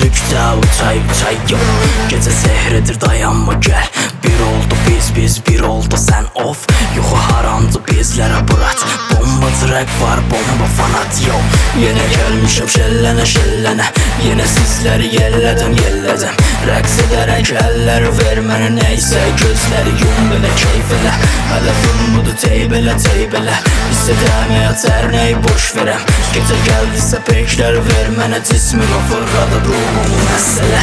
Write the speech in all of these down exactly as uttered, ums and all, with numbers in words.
Üfüqdə uçay uçay yox, gecə sehridir dayanma gəl. Bir oldu biz biz, bir oldu sən of. Yuxu harandı bizlərə bırat. Bomba track var, bomba fanat yox. Yenə gəlmişəm şəllənə şəllənə, yenə sizləri yellədim yellədim. Rəqs edərək əlləri ver mənə neysə, gözləri yum belə keyf elə. Hədəfim budur teyb elə teyb elə. Hiss edəməyə tər ney boş verəm. Gecə gəldisə peklər ver mənə, cismimi fırladı ruhumu məsələ.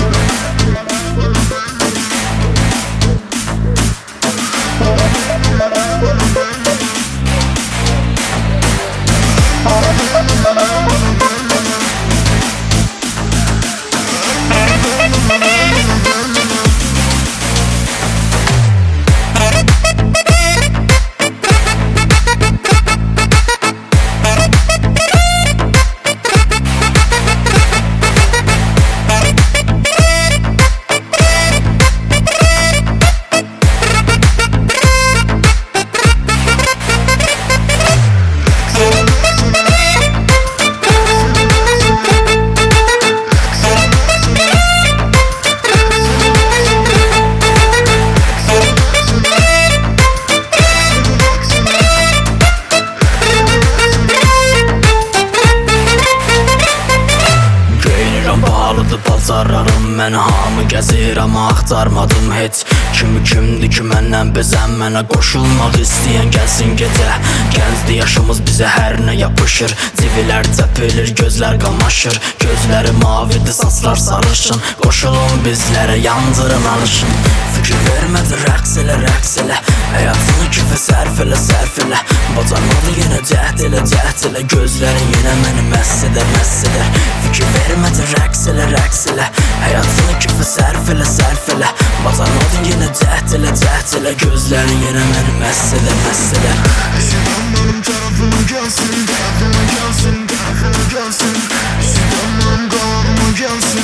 Paltarlarım mən hamı gəzirəm, axtarmadım heç. Kimi kimdir ki məndən bezən, mənə qoşulmaq istəyən gəlsin gecə. Gəncdir yaşımız bizə hər nə yapışır. Civilər təpilir, gözlər qamaşır. Gözləri mavidir, saçlar sarışın. Qoşulun bizlərə, yandırın alışın. Fikir vermədi, rəqs elə, rəqs elə. Həyatını kifə sərf elə, sərf elə. Bacarmadı yenə cəhd elə, cəhd elə. Gözlərin yenə məni məst edər, məst edər. Fikir vermədi, rəqs elə, rəqs elə. Həyatını kifə sərf elə, sərf elə. Bacarmadın yenə cəhd elə, cəhd elə. Gözlərin yenə məni məst edər, məst edər. İstəyirəm mənim tərəfimə gəlsin, tərəfimə gəlsin, tərəfimə gəlsin. İstəyirəm mənim qanağıma gəlsin.